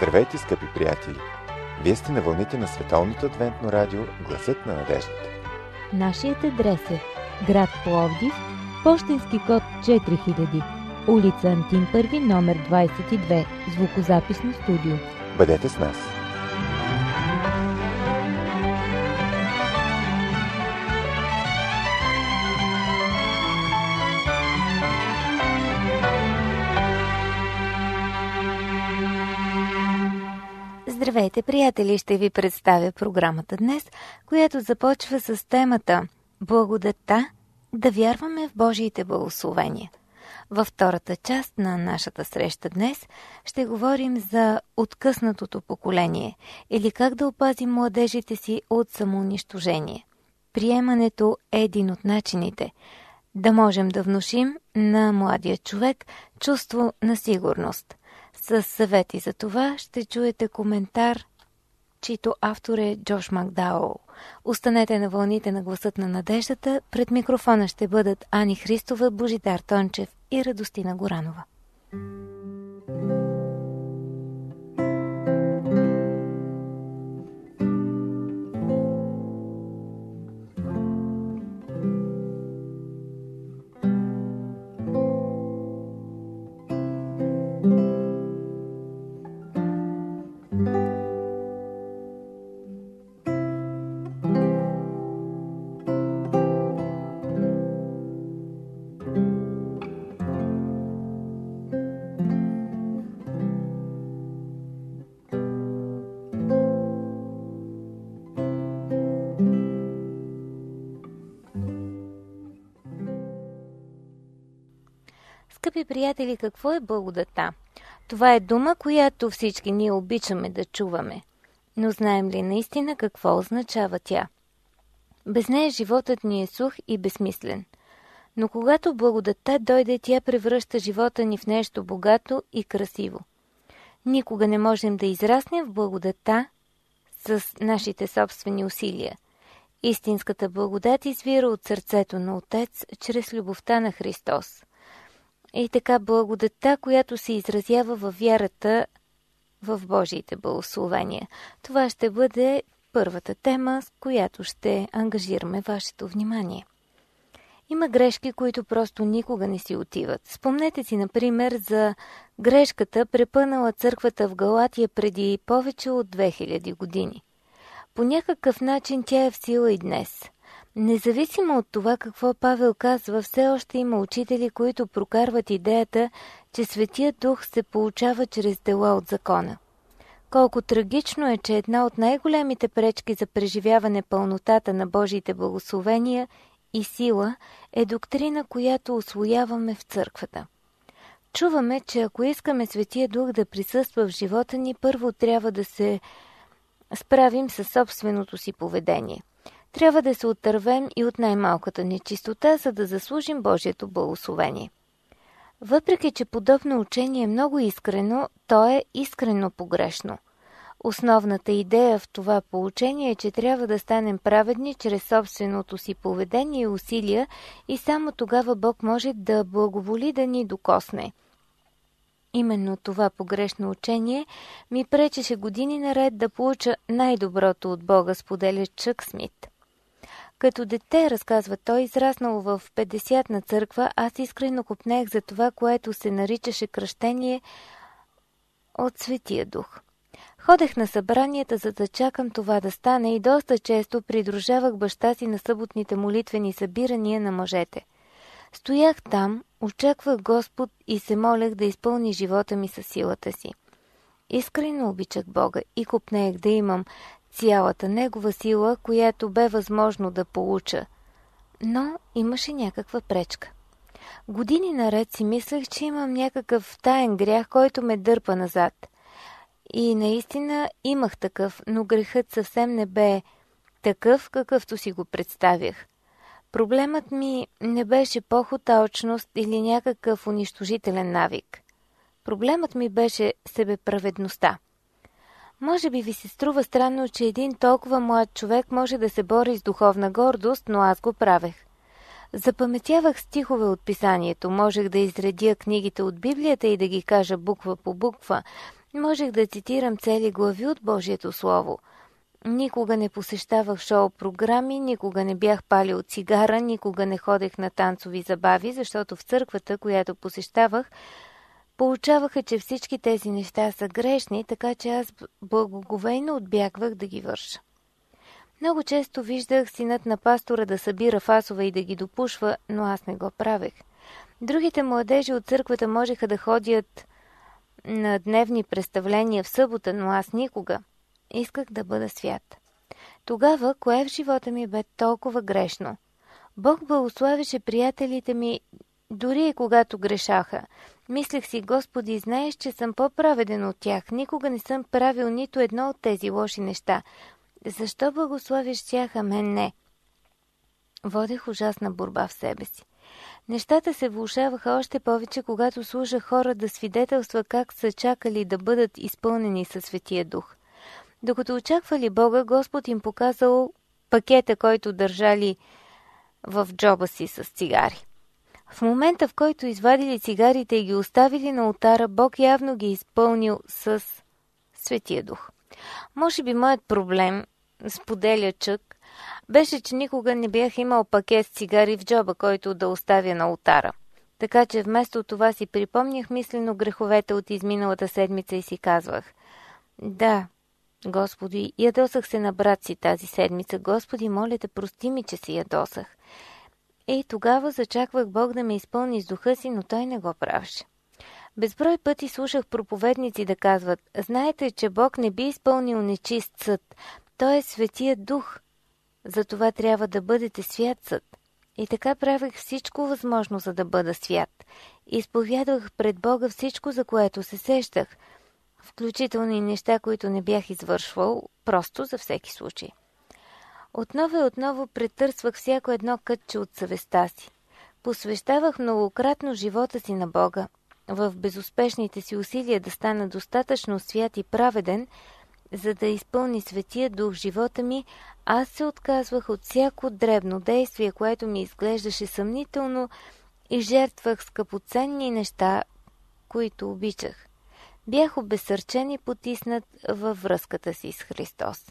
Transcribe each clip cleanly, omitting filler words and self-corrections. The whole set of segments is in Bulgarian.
Здравейте, скъпи приятели! Вие сте на вълните на Световното адвентно радио Гласът на надеждата. Нашият адрес е град Пловдив, пощенски код 4000, улица Антим Първи, номер 22, звукозаписно студио. Бъдете с нас! Здравейте, приятели! Ще ви представя програмата днес, която започва с темата Благодатта да вярваме в Божиите благословения. Във втората част на нашата среща днес ще говорим за откъснатото поколение или как да опазим младежите си от самоунищожение. Приемането е един от начините да можем да внушим на младия човек чувство на сигурност. С съвети за това ще чуете коментар, чийто автор е Джош Макдауъл. Останете на вълните на Гласът на надеждата. Пред микрофона ще бъдат Ани Христова, Божидар Тончев и Радостина Горанова. Скъпи приятели, какво е благодатта? Това е дума, която всички ние обичаме да чуваме. Но знаем ли наистина какво означава тя? Без нея животът ни е сух и безсмислен. Но когато благодатта дойде, тя превръща живота ни в нещо богато и красиво. Никога не можем да израснем в благодатта с нашите собствени усилия. Истинската благодат извира от сърцето на Отец чрез любовта на Христос. И така благодатта, която се изразява във вярата в Божиите благословения. Това ще бъде първата тема, с която ще ангажираме вашето внимание. Има грешки, които просто никога не си отиват. Спомнете си, например, за грешката, препънала църквата в Галатия преди повече от 2000 години. По някакъв начин тя е в сила и днес. Независимо от това какво Павел казва, все още има учители, които прокарват идеята, че Светият Дух се получава чрез дела от закона. Колко трагично е, че една от най-големите пречки за преживяване пълнотата на Божиите благословения и сила е доктрина, която усвояваме в църквата. Чуваме, че ако искаме Светия Дух да присъства в живота ни, първо трябва да се справим със собственото си поведение. Трябва да се отървем и от най-малката нечистота, за да заслужим Божието благословение. Въпреки че подобно учение е много искрено, то е искрено погрешно. Основната идея в това поучение е, че трябва да станем праведни чрез собственото си поведение и усилия и само тогава Бог може да благоволи да ни докосне. Именно това погрешно учение ми пречеше години наред да получа най-доброто от Бога, споделя Чък Смит. Като дете, разказва той, израснало в 50-на църква, аз искрено копнех за това, което се наричаше кръщение от Светия Дух. Ходех на събранията, за да чакам това да стане и доста често придружавах баща си на съботните молитвени събирания на мъжете. Стоях там, очаквах Господ и се молех да изпълни живота ми със силата си. Искрено обичах Бога и копнех да имам цялата Негова сила, която бе възможно да получа. Но имаше някаква пречка. Години наред си мислех, че имам някакъв таен грях, който ме дърпа назад. И наистина имах такъв, но грехът съвсем не бе такъв, какъвто си го представях. Проблемът ми не беше похот, алчност или някакъв унищожителен навик. Проблемът ми беше себеправедността. Може би ви се струва странно, че един толкова млад човек може да се бори с духовна гордост, но аз го правех. Запаметявах стихове от писанието, можех да изредя книгите от Библията и да ги кажа буква по буква, Можех да цитирам цели глави от Божието Слово. Никога не посещавах шоу-програми, никога не бях палил цигара, никога не ходех на танцови забави, защото в църквата, която посещавах, получаваха, че всички тези неща са грешни, така че аз благоговейно отбягвах да ги върша. Много често виждах синът на пастора да събира фасове и да ги допушва, но аз не го правех. Другите младежи от църквата можеха да ходят на дневни представления в събота, но аз никога. Исках да бъда свят. Тогава, кое в живота ми бе толкова грешно? Бог благославяше приятелите ми, дори и когато грешаха. Мислех си, Господи, знаеш, че съм по-праведен от тях. Никога не съм правил нито едно от тези лоши неща. Защо благославиш тях, а мен не? Водех ужасна борба в себе си. Нещата се влошаваха още повече, когато слушах хора да свидетелства как са чакали да бъдат изпълнени със Светия Дух. Докато очаквали Бога, Господ им показал пакета, който държали в джоба си с цигари. В момента, в който извадили цигарите и ги оставили на олтара, Бог явно ги изпълнил с Светия Дух. Може би моят проблем, споделя Чък, беше, че никога не бях имал пакет с цигари в джоба, който да оставя на олтара. Така че вместо това си припомнях мислено греховете от изминалата седмица и си казвах: да, Господи, ядосах се на брат си тази седмица. Господи, моля те, прости ми, че си ядосах. И тогава зачаквах Бог да ме изпълни с духа си, но той не го правеше. Безброй пъти слушах проповедници да казват: знаете, че Бог не би изпълнил нечист съд. Той е Светият Дух. Затова трябва да бъдете свят съд. И така правех всичко възможно, за да бъда свят. Изповядвах пред Бога всичко, за което се сещах, включително и неща, които не бях извършвал, просто за всеки случай. Отново и отново претърсвах всяко едно кътче от съвестта си. Посвещавах многократно живота си на Бога. В безуспешните си усилия да стана достатъчно свят и праведен, за да изпълни Светия Дух в живота ми, аз се отказвах от всяко дребно действие, което ми изглеждаше съмнително, и жертвах скъпоценни неща, които обичах. Бях обезсърчен и потиснат във връзката си с Христос.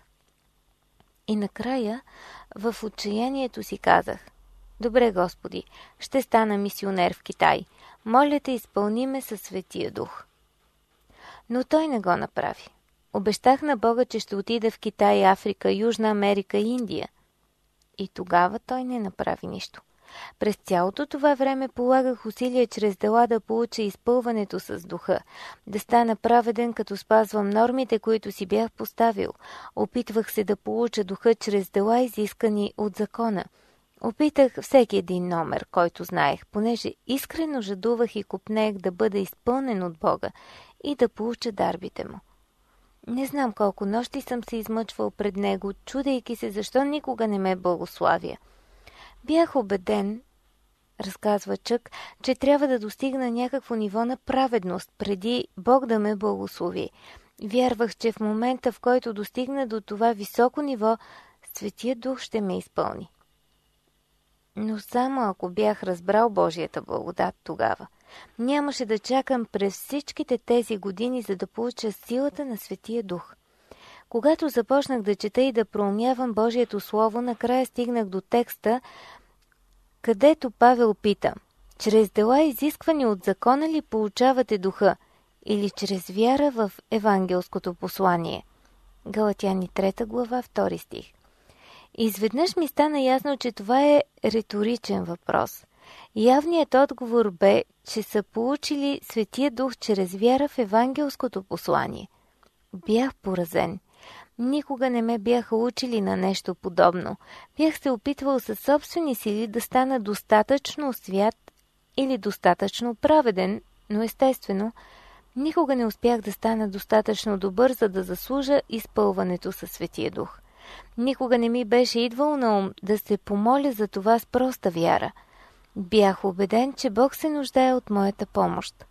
И накрая, в отчаянието си казах: добре, Господи, ще стана мисионер в Китай. Моля те, изпълни ме със Светия Дух. Но той не го направи. Обещах на Бога, че ще отида в Китай, Африка, Южна Америка и Индия. И тогава той не направи нищо. През цялото това време полагах усилия чрез дела да получа изпълването с духа, да стана праведен, като спазвам нормите, които си бях поставил. Опитвах се да получа духа чрез дела, изискани от закона. Опитах всеки един номер, който знаех, понеже искрено жадувах и копнех да бъда изпълнен от Бога и да получа дарбите му. Не знам колко нощи съм се измъчвал пред него, чудейки се защо никога не ме благославя. Бях убеден, разказва Чък, че трябва да достигна някакво ниво на праведност, преди Бог да ме благослови. Вярвах, че в момента, в който достигна до това високо ниво, Светия Дух ще ме изпълни. Но само ако бях разбрал Божията благодат тогава, нямаше да чакам през всичките тези години, за да получа силата на Светия Дух. Когато започнах да чета и да проумявам Божието Слово, накрая стигнах до текста, където Павел пита: чрез дела, изисквани от закона ли получавате духа, или чрез вяра в евангелското послание? Галатяни 3 глава 2 стих. Изведнъж ми стана ясно, че това е риторичен въпрос. Явният отговор бе, че са получили Светия Дух чрез вяра в евангелското послание. Бях поразен. Никога не ме бяха учили на нещо подобно. Бях се опитвал със собствени сили да стана достатъчно свят или достатъчно праведен, но естествено, никога не успях да стана достатъчно добър, за да заслужа изпълването със Светия Дух. Никога не ми беше идвало на ум да се помоля за това с проста вяра. Бях убеден, че Бог се нуждае от моята помощ.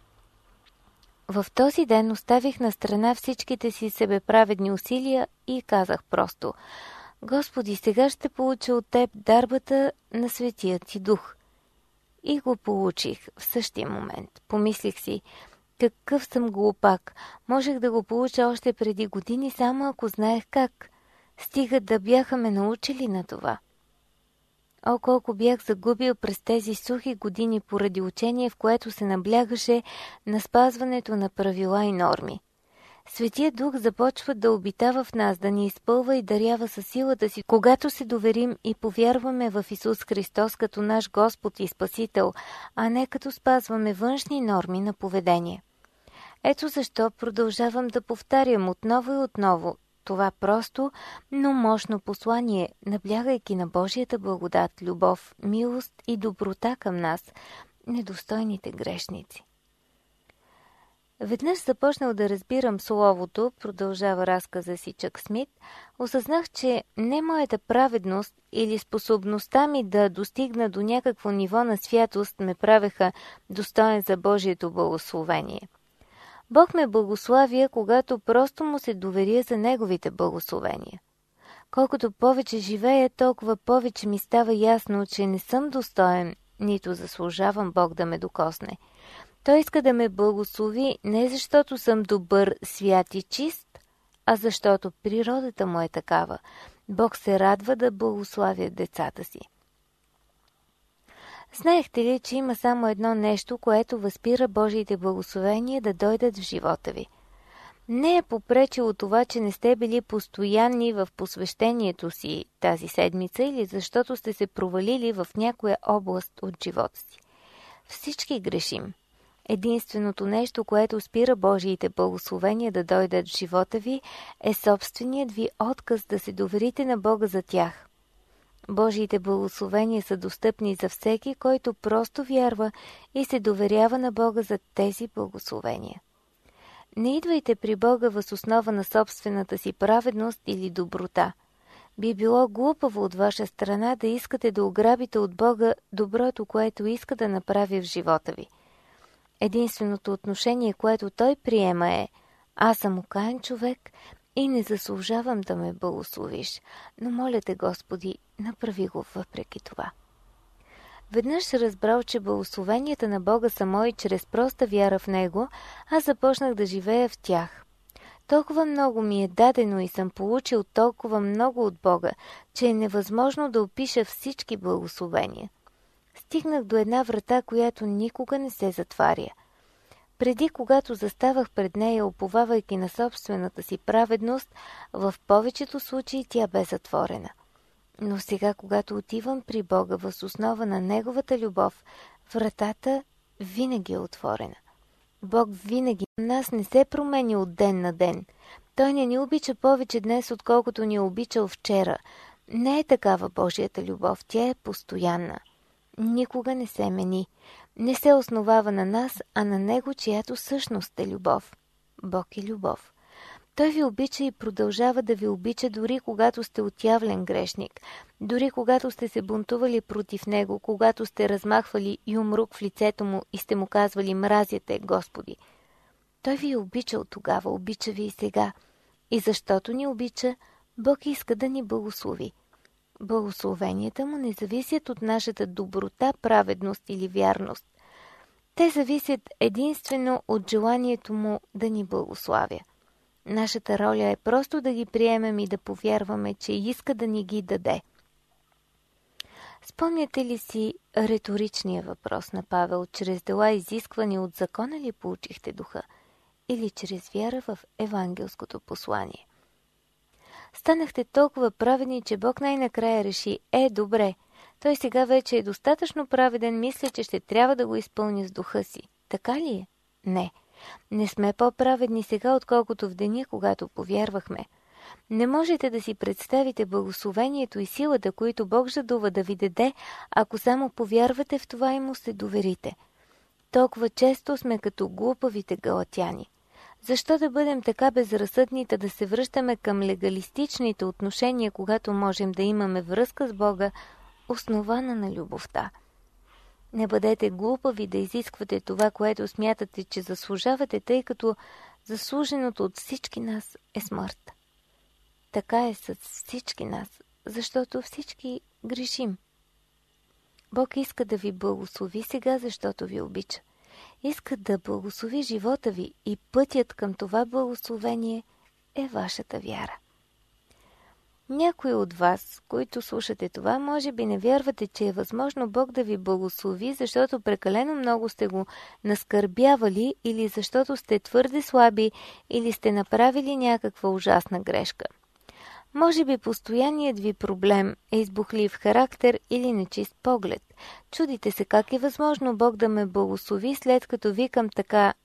В този ден оставих на страна всичките си себеправедни усилия и казах просто: Господи, сега ще получа от Теб дарбата на Светия Ти Дух. И го получих в същия момент. Помислих си: Какъв съм глупак! Можех да го получа още преди години, само ако знаех как. Стига да бяха ме научили на това. О, колко бях загубил през тези сухи години поради учение, в което се наблягаше на спазването на правила и норми. Светият Дух започва да обитава в нас, да ни изпълва и дарява със силата си, когато се доверим и повярваме в Исус Христос като наш Господ и Спасител, а не като спазваме външни норми на поведение. Ето защо продължавам да повтарям отново и отново това просто, но мощно послание, наблягайки на Божията благодат, любов, милост и доброта към нас, недостойните грешници. Веднъж започнал да разбирам Словото, продължава разказа си Чак Смит, осъзнах, че не моята праведност или способността ми да достигна до някакво ниво на святост ме правеха достоен за Божието благословение. Бог ме благославя, когато просто му се доверя за Неговите благословения. Колкото повече живея, толкова повече ми става ясно, че не съм достоен, нито заслужавам Бог да ме докосне. Той иска да ме благослови не защото съм добър, свят и чист, а защото природата му е такава. Бог се радва да благославя децата си. Знаехте ли, че има само едно нещо, което възпира Божиите благословения да дойдат в живота ви? Не е попречило това, че не сте били постоянни в посвещението си тази седмица или защото сте се провалили в някоя област от живота си. Всички грешим. Единственото нещо, което спира Божиите благословения да дойдат в живота ви, е собственият ви отказ да се доверите на Бога за тях. Божиите благословения са достъпни за всеки, който просто вярва и се доверява на Бога за тези благословения. Не идвайте при Бога въз основа на собствената си праведност или доброта. Би било глупаво от ваша страна да искате да ограбите от Бога доброто, което иска да направи в живота ви. Единственото отношение, което Той приема е: аз съм окаян човек и не заслужавам да ме благословиш, но моля те, Господи, направи го въпреки това. Веднъж разбрал, че благословенията на Бога са мои чрез проста вяра в Него, аз започнах да живея в тях. Толкова много ми е дадено и съм получил толкова много от Бога, че е невъзможно да опиша всички благословения. Стигнах до една врата, която никога не се затваря. Преди, когато заставах пред нея, уповавайки на собствената си праведност, в повечето случаи тя бе затворена. Но сега, когато отивам при Бога въз основа на Неговата любов, вратата винаги е отворена. Бог винаги нас не се промени от ден на ден. Той не ни обича повече днес, отколкото ни е обичал вчера. Не е такава Божията любов, тя е постоянна. Никога не се мени. Не се основава на нас, а на Него, чиято същност е любов. Бог е любов. Той ви обича и продължава да ви обича дори когато сте отявлен грешник, дори когато сте се бунтували против Него, когато сте размахвали юмрук в лицето Му и сте Му казвали: мразя те, Господи. Той ви е обичал тогава, обича ви и сега. И защото ни обича, Бог иска да ни благослови. Благословенията Му не зависят от нашата доброта, праведност или вярност. Те зависят единствено от желанието Му да ни благославя. Нашата роля е просто да ги приемем и да повярваме, че иска да ни ги даде. Спомняте ли си риторичния въпрос на Павел: чрез дела, изисквани от закона ли получихте духа, или чрез вяра в евангелското послание? Станахте толкова праведни, че Бог най-накрая реши: добре, той сега вече е достатъчно праведен, мисля, че ще трябва да го изпълни с духа си. Така ли е? Не. Не сме по-праведни сега, отколкото в деня, когато повярвахме. Не можете да си представите благословението и силата, които Бог жадува да ви даде, ако само повярвате в това и Му се доверите. Толкова често сме като глупавите галатяни. Защо да бъдем така безразсъдни, да се връщаме към легалистичните отношения, когато можем да имаме връзка с Бога, основана на любовта? Не бъдете глупави да изисквате това, което смятате, че заслужавате, тъй като заслуженото от всички нас е смърт. Така е с всички нас, защото всички грешим. Бог иска да ви благослови сега, защото ви обича. иска да благослови живота ви и пътят към това благословение е вашата вяра. Някои от вас, които слушате това, може би не вярвате, че е възможно Бог да ви благослови, защото прекалено много сте го наскърбявали или защото сте твърде слаби или сте направили някаква ужасна грешка. Може би постоянният ви проблем е избухлив характер или нечист поглед. Чудите се как е възможно Бог да ме благослови, след като викам така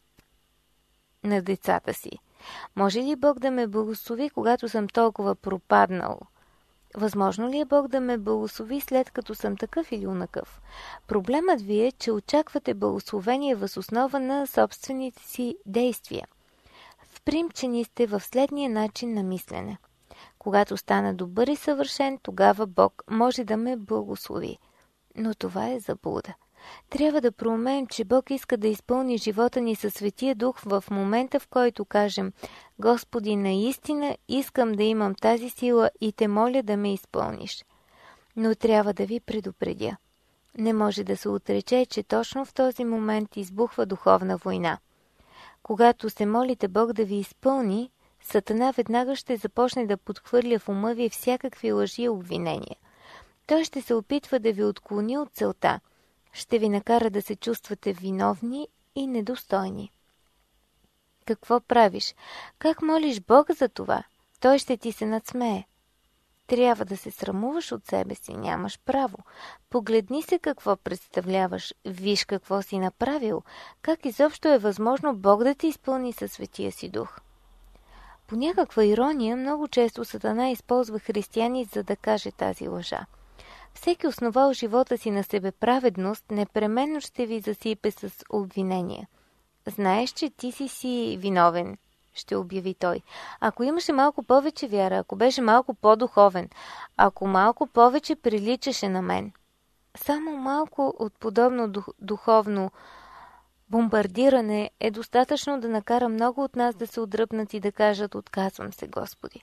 на децата си. Може ли Бог да ме благослови, когато съм толкова пропаднал? Възможно ли е Бог да ме благослови, след като съм такъв или онакъв? Проблемът ви е, че очаквате благословение въз основа на собствените си действия. Впримчени сте в следния начин на мислене. Когато стана добър и съвършен, тогава Бог може да ме благослови. Но това е заблуда. Трябва да проумеем, че Бог иска да изпълни живота ни със Светия Дух в момента, в който кажем: Господи, наистина искам да имам тази сила и те моля да ме изпълниш. Но трябва да ви предупредя. Не може да се отрече, че точно в този момент избухва духовна война. Когато се молите Бог да ви изпълни, Сатана веднага ще започне да подхвърля в ума ви всякакви лъжи и обвинения. Той ще се опитва да ви отклони от целта. Ще ви накара да се чувствате виновни и недостойни. Какво правиш? Как молиш Бога за това? Той ще ти се надсмее. Трябва да се срамуваш от себе си, нямаш право. Погледни се какво представляваш, виж какво си направил, как изобщо е възможно Бог да ти изпълни със Светия си Дух. По някаква ирония, много често Сатана използва християни, за да каже тази лъжа. Всеки основал живота си на себеправедност, непременно ще ви засипе с обвинения. Знаеш, че ти си виновен, ще обяви той. Ако имаше малко повече вяра, ако беше малко по-духовен, ако малко повече приличаше на мен. Само малко от подобно духовно бомбардиране е достатъчно да накара много от нас да се отдръпнат и да кажат: отказвам се, Господи.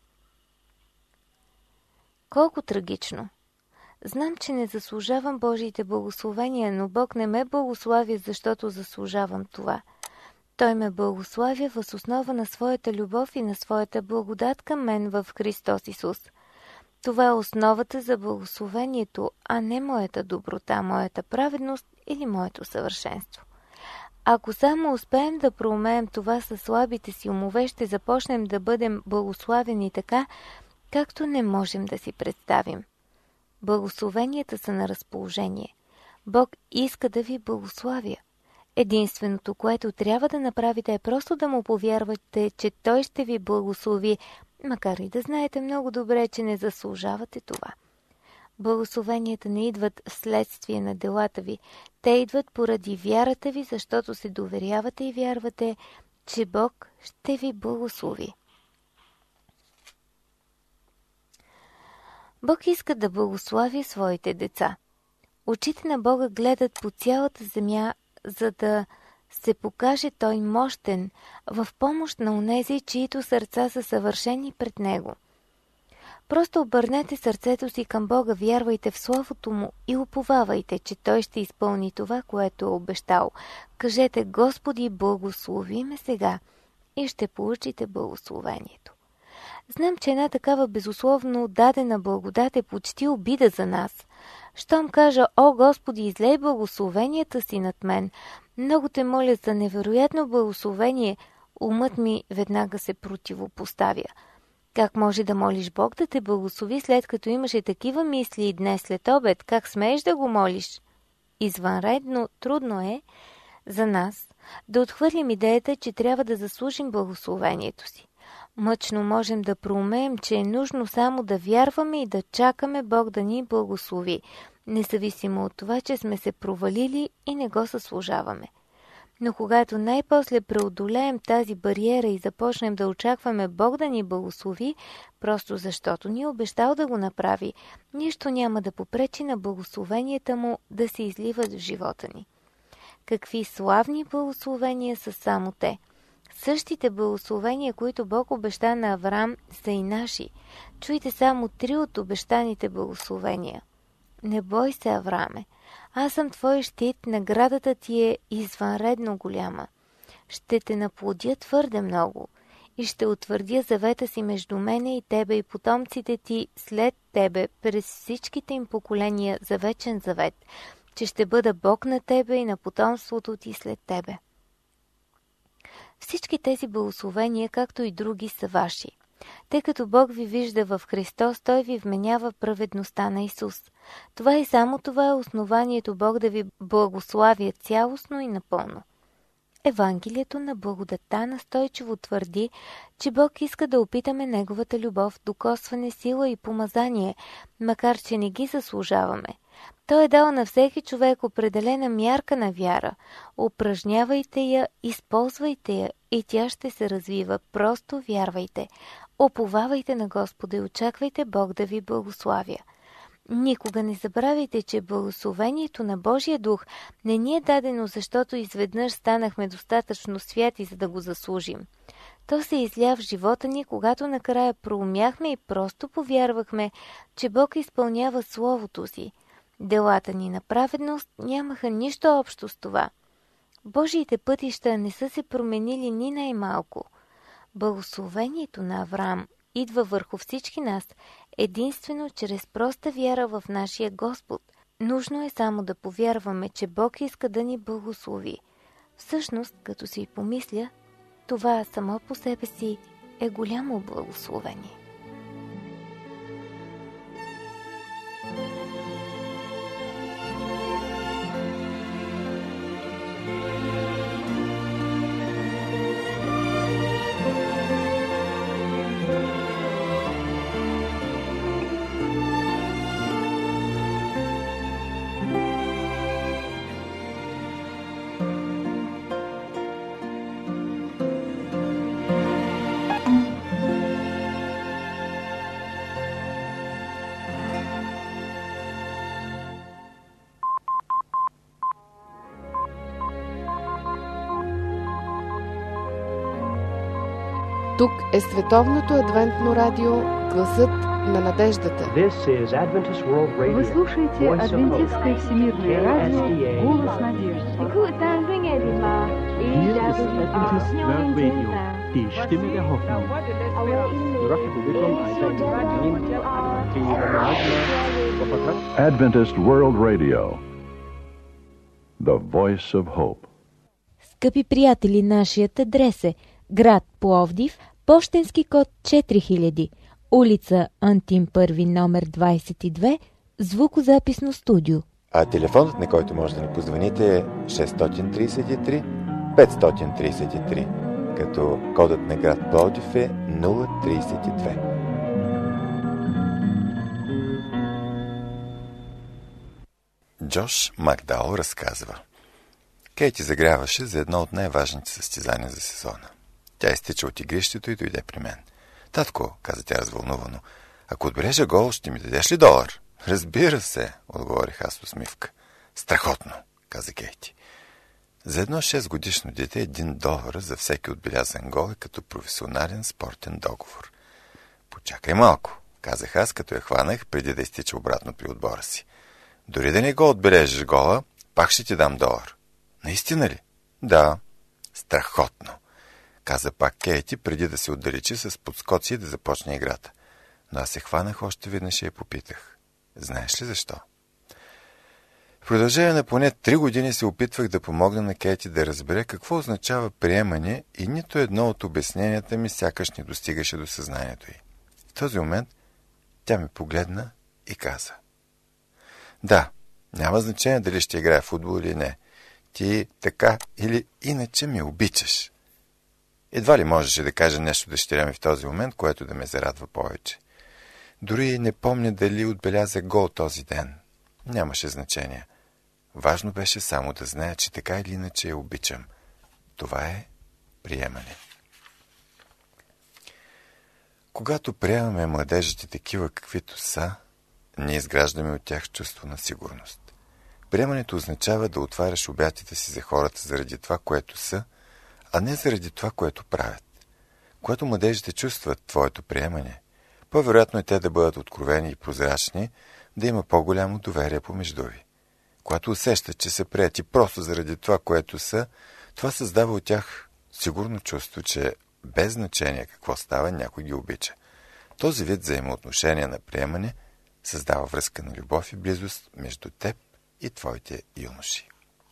Колко трагично! Знам, че не заслужавам Божиите благословения, но Бог не ме благославя, защото заслужавам това. Той ме благославя въз основа на своята любов и на своята благодат към мен в Христос Исус. Това е основата за благословението, а не моята доброта, моята праведност или моето съвършенство. Ако само успеем да проумеем това със слабите си умове, ще започнем да бъдем благославени така, както не можем да си представим. Благословенията са на разположение. Бог иска да ви благославя. Единственото, което трябва да направите, е просто да му повярвате, че Той ще ви благослови, макар и да знаете много добре, че не заслужавате това. Благословенията не идват вследствие на делата ви. Те идват поради вярата ви, защото се доверявате и вярвате, че Бог ще ви благослови. Бог иска да благослави своите деца. Очите на Бога гледат по цялата земя, за да се покаже Той мощен в помощ на онези, чието сърца са съвършени пред Него. Просто обърнете сърцето си към Бога, вярвайте в Словото Му и уповавайте, че Той ще изпълни това, което е обещал. Кажете: Господи, благослови ме сега, и ще получите благословението. Знам, че една такава безусловно дадена благодат е почти обида за нас. Щом кажа: О, Господи, излей благословенията си над мен, много те моля за невероятно благословение, умът ми веднага се противопоставя. Как може да молиш Бог да те благослови, след като имаше такива мисли и днес след обед? Как смееш да го молиш? Извънредно трудно е за нас да отхвърлим идеята, че трябва да заслужим благословението си. Мъчно можем да проумеем, че е нужно само да вярваме и да чакаме Бог да ни благослови, независимо от това, че сме се провалили и не го заслужаваме. Но когато най-после преодолеем тази бариера и започнем да очакваме Бог да ни благослови, просто защото ни е обещал да го направи, нищо няма да попречи на благословенията Му да се изливат в живота ни. Какви славни благословения са само те! Същите благословения, които Бог обеща на Авраам, са и наши. Чуйте само 3 от обещаните благословения. не бой се, Авраме. Аз съм твой щит, наградата ти е извънредно голяма. Ще те наплодя твърде много и ще утвърдя завета си между мене и тебе и потомците ти след тебе през всичките им поколения за вечен завет, че ще бъда Бог на тебе и на потомството ти след тебе. Всички тези благословения, както и други, са ваши. Тъй като Бог ви вижда в Христос, Той ви вменява праведността на Исус. Това и само това е основанието Бог да ви благославя цялостно и напълно. Евангелието на благодата настойчиво твърди, че Бог иска да опитаме Неговата любов, докосване, сила и помазание, макар че не ги заслужаваме. Той е дал на всеки човек определена мярка на вяра. Упражнявайте я, използвайте я и тя ще се развива. Просто вярвайте. Уповавайте на Господа и очаквайте Бог да ви благославя. Никога не забравяйте, че благословението на Божия дух не ни е дадено, защото изведнъж станахме достатъчно святи, за да го заслужим. То се изля в живота ни, когато накрая проумяхме и просто повярвахме, че Бог изпълнява Словото си. Делата ни на праведност нямаха нищо общо с това. Божиите пътища не са се променили ни най-малко. Благословението на Авраам идва върху всички нас единствено чрез проста вяра в нашия Господ. Нужно е само да повярваме, че Бог иска да ни благослови. Всъщност, като си помисля, това само по себе си е голямо благословение. Тук е Световното адвентно радио, гласът на надеждата. Вы слушаете Адвентистское всемирное радио, голос надежды. Die Stimme der Hoffnung. Adventist World Radio, the voice of hope. Скъпи приятели, нашият адрес е град Пловдив, пощенски код 4000, улица Антим Първи, номер 22, звукозаписно студио. А телефонът, на който може да ни позвоните, е 633 533, като кодът на град Пловдив е 032. Джош Макдаул разказва: Кейти загряваше за едно от най-важните състезания за сезона. Тя изтича от игрището и дойде при мен. Татко, каза тя развълнувано, ако отбележа гол, ще ми дадеш ли $1? Разбира се, отговорих аз с усмивка. Страхотно, каза Кейти. За едно 6-годишно дете $1 за всеки отбелязан гол е като професионален спортен договор. Почакай малко, казах аз, като я хванах преди да изтича обратно при отбора си. Дори да не го отбележиш гола, пак ще ти дам $1. Наистина ли? Да. Страхотно, каза пак Кейти, преди да се отдалечи с подскоци и да започне играта. Но аз се хванах още веднъж и я попитах: знаеш ли защо? В продължение на поне 3 години се опитвах да помогна на Кейти да разбере какво означава приемане и нито едно от обясненията ми сякаш не достигаше до съзнанието й. В този момент тя ме погледна и каза: да, няма значение дали ще играя в футбол или не. Ти така или иначе ме обичаш. Едва ли можеше да каже нещо дъщеря ми в този момент, което да ме зарадва повече. Дори не помня дали отбеляза гол този ден. Нямаше значение. Важно беше само да зная, че така или иначе я обичам. Това е приемане. Когато приемаме младежите такива каквито са, ние изграждаме от тях чувство на сигурност. Приемането означава да отваряш обятите си за хората заради това, което са, а не заради това, което правят. Когато младежите чувстват твоето приемане, по-вероятно е те да бъдат откровени и прозрачни, да има по-голямо доверие помежду ви. Когато усещат, че са приети просто заради това, което са, това създава от тях сигурно чувство, че без значение какво става, някой ги обича. Този вид взаимоотношения на приемане създава връзка на любов и близост между теб и твоите юноши.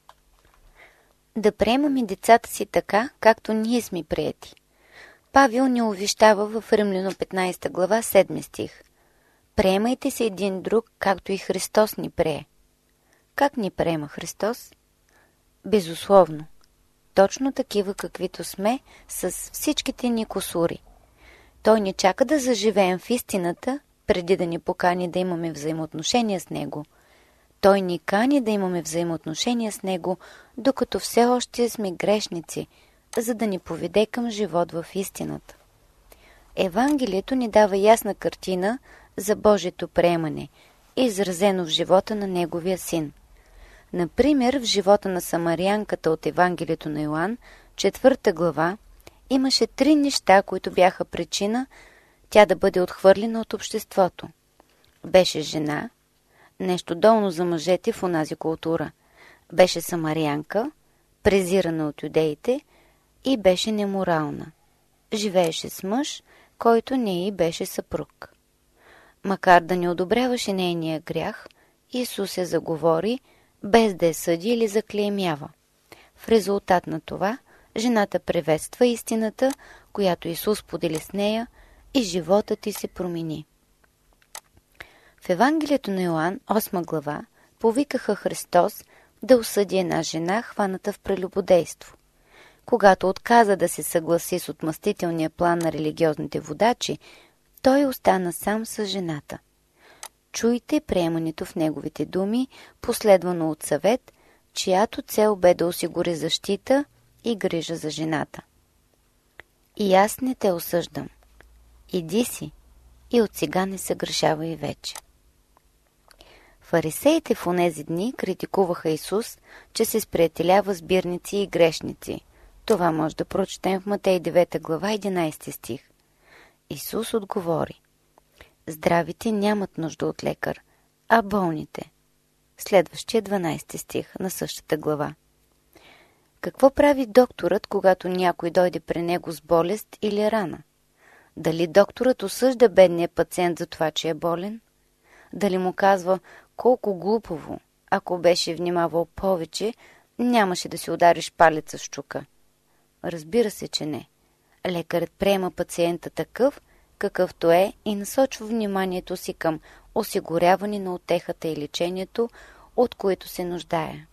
Да приемаме децата си така, както ние сме приети. Павел ни увещава в Римляно 15 глава 7 стих. Приемайте се един друг, както и Христос ни прие. Как ни приема Христос? Безусловно. Точно такива, каквито сме, с всичките ни кусури. Той не чака да заживеем в истината, преди да ни покани да имаме взаимоотношения с Него. Той ни кани да имаме взаимоотношения с Него, докато все още сме грешници, за да ни поведе към живот в истината. Евангелието ни дава ясна картина за Божието приемане, изразено в живота на Неговия Син. Например, в живота на самарянката от Евангелието на Йоан, 4 глава, имаше 3 неща, които бяха причина тя да бъде отхвърлена от обществото. Беше жена, нещо долно за мъжете в онази култура. Беше самарянка, презирана от юдеите, и беше неморална. Живееше с мъж, който не й беше съпруг. Макар да не одобряваше нейния грях, Исус я заговори, без да я съди или заклеймява. В резултат на това, жената приветства истината, която Исус подели с нея, и животът й се промени. В Евангелието на Йоан, 8 глава, повикаха Христос да осъди една жена, хваната в прелюбодейство. Когато отказа да се съгласи с отмъстителния план на религиозните водачи, той остана сам с жената. Чуйте приемането в неговите думи, последвано от съвет, чиято цел бе да осигури защита и грижа за жената. И аз не те осъждам. Иди си и от сега не съгрешавай вече. Фарисеите в онези дни критикуваха Исус, че се сприятелява с бирници и грешници. Това може да прочетем в Матей 9 глава 11 стих. Исус отговори: здравите нямат нужда от лекар, а болните. Следващия 12 стих на същата глава. Какво прави докторът, когато някой дойде при него с болест или рана? Дали докторът осъжда бедния пациент за това, че е болен? Дали му казва: колко глупаво, ако беше внимавал повече, нямаше да си удариш палеца с чука? Разбира се, че не. Лекарът приема пациента такъв, какъвто е, и насочва вниманието си към осигуряване на утехата и лечението, от които се нуждае.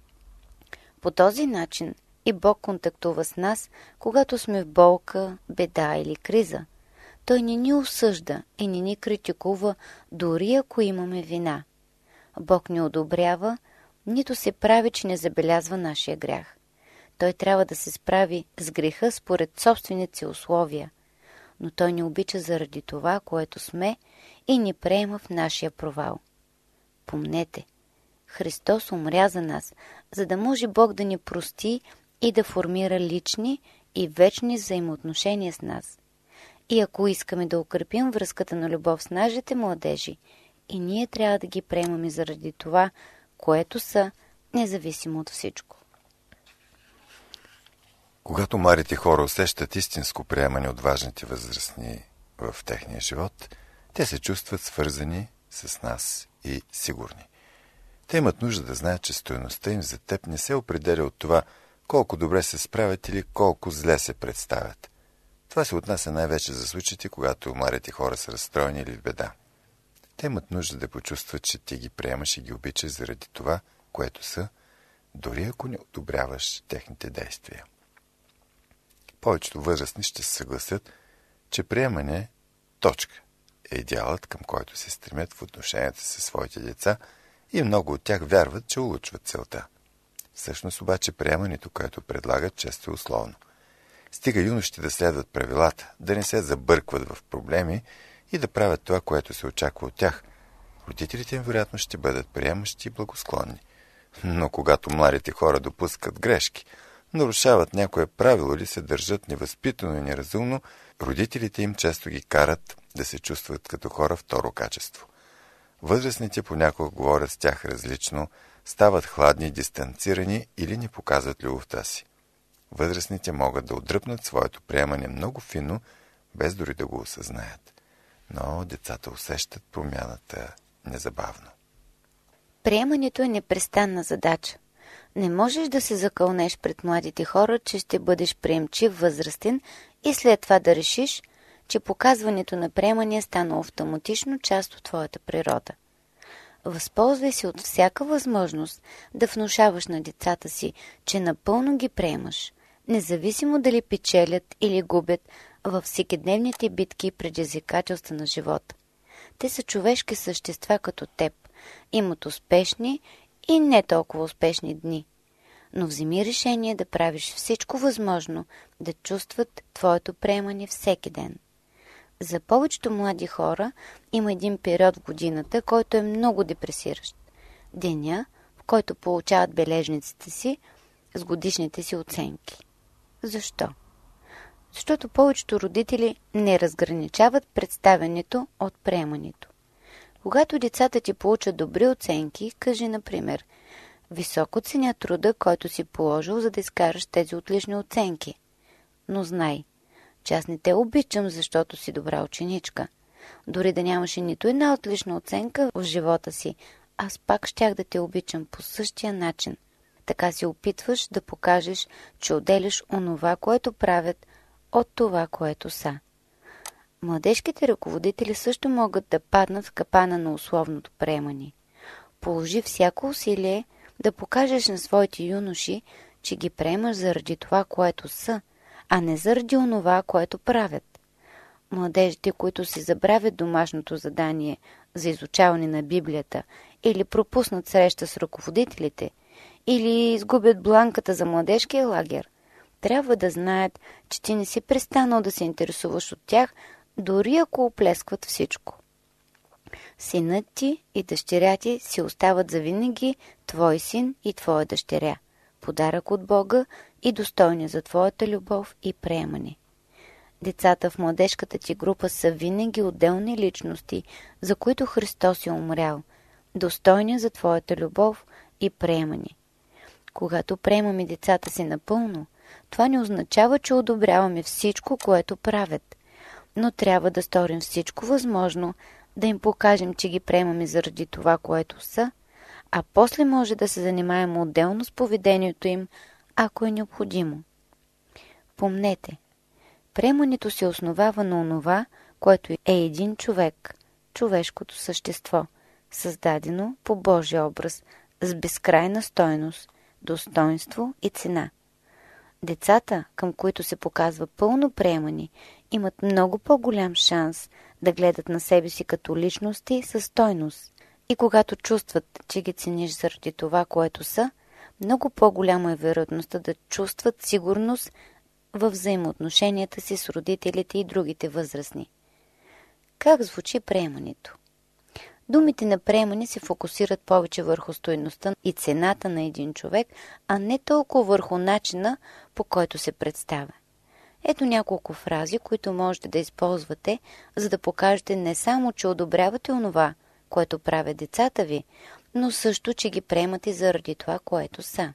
По този начин и Бог контактува с нас, когато сме в болка, беда или криза. Той не ни осъжда и не ни критикува, дори ако имаме вина. Бог ни одобрява, нито се прави, че не забелязва нашия грях. Той трябва да се справи с греха според собствените си условия, но Той ни обича заради това, което сме, и ни приема в нашия провал. Помнете, Христос умря за нас, за да може Бог да ни прости и да формира лични и вечни взаимоотношения с нас. И ако искаме да укрепим връзката на любов с нашите младежи, и ние трябва да ги приемаме заради това, което са, независимо от всичко. Когато младите хора усещат истинско приемане от важните възрастни в техния живот, те се чувстват свързани с нас и сигурни. Те имат нужда да знаят, че стойността им за теб не се определя от това колко добре се справят или колко зле се представят. Това се отнася най-вече за случаите, когато младите хора са разстроени или в беда. Те имат нужда да почувстват, че ти ги приемаш и ги обичаш заради това, което са, дори ако не одобряваш техните действия. Повечето възрастни ще се съгласят, че приемане точка е идеалът, към който се стремят в отношенията си със своите деца, и много от тях вярват, че улучват целта. Всъщност обаче приемането, което предлагат, често е условно. Стига юношите да следват правилата, да не се забъркват в проблеми и да правят това, което се очаква от тях. Родителите им вероятно ще бъдат приемащи и благосклонни. Но когато младите хора допускат грешки, нарушават някое правило или се държат невъзпитано и неразумно, родителите им често ги карат да се чувстват като хора второ качество. Възрастните понякога говорят с тях различно, стават хладни, дистанцирани или не показват любовта си. Възрастните могат да отдръпнат своето приемане много фино, без дори да го осъзнаят. Но децата усещат промяната незабавно. Приемането е непрестанна задача. Не можеш да се закълнеш пред младите хора, че ще бъдеш приемчив възрастен и след това да решиш, че показването на приемане стана автоматично част от твоята природа. Възползвай се от всяка възможност да внушаваш на децата си, че напълно ги приемаш, независимо дали печелят или губят във всекидневните битки и предизвикателства на живота. Те са човешки същества като теб, имат успешни и не толкова успешни дни. Но вземи решение да правиш всичко възможно да чувстват твоето приемане всеки ден. За повечето млади хора има един период в годината, който е много депресиращ. Деня, в който получават бележниците си с годишните си оценки. Защо? Защото повечето родители не разграничават представянето от приемането. Когато децата ти получат добри оценки, кажи, например, високо ценя труда, който си положил, за да изкараш тези отлични оценки. Но знай, че аз не те обичам, защото си добра ученичка. Дори да нямаше нито една отлична оценка в живота си, аз пак щях да те обичам по същия начин. Така се опитваш да покажеш, че отделяш онова, което правят, от това, което са. Младежките ръководители също могат да паднат в капана на условното приемане. Положи всяко усилие да покажеш на своите юноши, че ги приемаш заради това, което са, а не заради онова, което правят. Младежите, които си забравят домашното задание за изучаване на Библията или пропуснат среща с ръководителите, или изгубят бланката за младежкия лагер, трябва да знаят, че ти не си престанал да се интересуваш от тях, дори ако оплескват всичко. Синът ти и дъщеря ти си остават завинаги твой син и твоя дъщеря, подарък от Бога и достойни за твоята любов и приемане. Децата в младежката ти група са винаги отделни личности, за които Христос е умрял, достойни за твоята любов и приемане. Когато приемаме децата си напълно, това не означава, че одобряваме всичко, което правят, но трябва да сторим всичко възможно, да им покажем, че ги приемаме заради това, което са, а после може да се занимаем отделно с поведението им, ако е необходимо. Помнете, приемането се основава на онова, което е един човек, човешкото същество, създадено по Божия образ, с безкрайна стойност, достоинство и цена. Децата, към които се показва пълно приемане, имат много по-голям шанс да гледат на себе си като личности със стойност. И когато чувстват, че ги цениш заради това, което са, много по-голяма е вероятността да чувстват сигурност във взаимоотношенията си с родителите и другите възрастни. Как звучи приемането? Думите на приемане се фокусират повече върху стойността и цената на един човек, а не толкова върху начина, по който се представя. Ето няколко фрази, които можете да използвате, за да покажете не само, че одобрявате онова, което правят децата ви, но също, че ги приемате заради това, което са.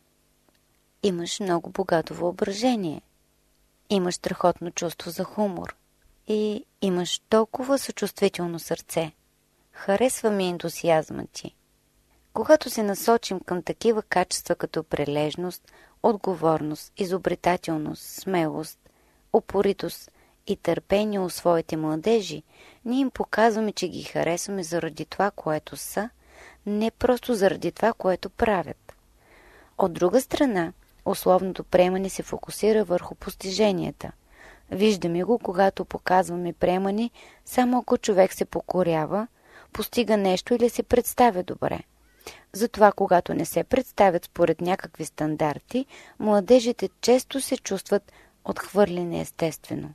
Имаш много богато въображение. Имаш страхотно чувство за хумор. И имаш толкова съчувствително сърце. Харесва ми ентусиазма ти. Когато се насочим към такива качества като прилежност, отговорност, изобретателност, смелост, упоритост и търпение у своите младежи, ние им показваме, че ги харесваме заради това, което са, не просто заради това, което правят. От друга страна, условното приемане се фокусира върху постиженията. Виждаме го, когато показваме приемане, само ако човек се покорява, постига нещо или се представя добре. Затова, когато не се представят според някакви стандарти, младежите често се чувстват отхвърлени естествено.